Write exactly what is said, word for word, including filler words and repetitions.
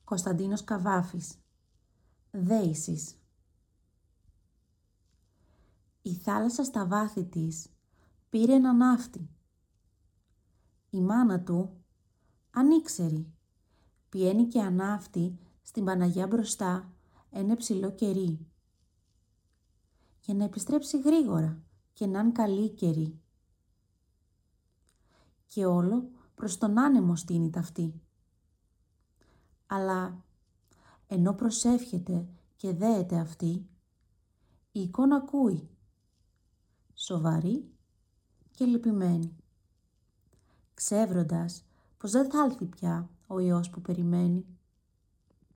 Κωνσταντίνος Καβάφης. Δέησης. Η θάλασσα στα βάθη της πήρε ένα ναύτη. Η μάνα του ανήξερη. Πιένει και ανάφτη στην Παναγιά μπροστά ένα ψηλό κερί. Για να επιστρέψει γρήγορα και ναν καλή καιρή. Και όλο προς τον άνεμο στείνει αυτή. Αλλά ενώ προσεύχεται και δέεται αυτή, η εικόνα ακούει, σοβαρή και λυπημένη, ξεύροντας πως δεν θα έλθει πια ο ιός που περιμένει.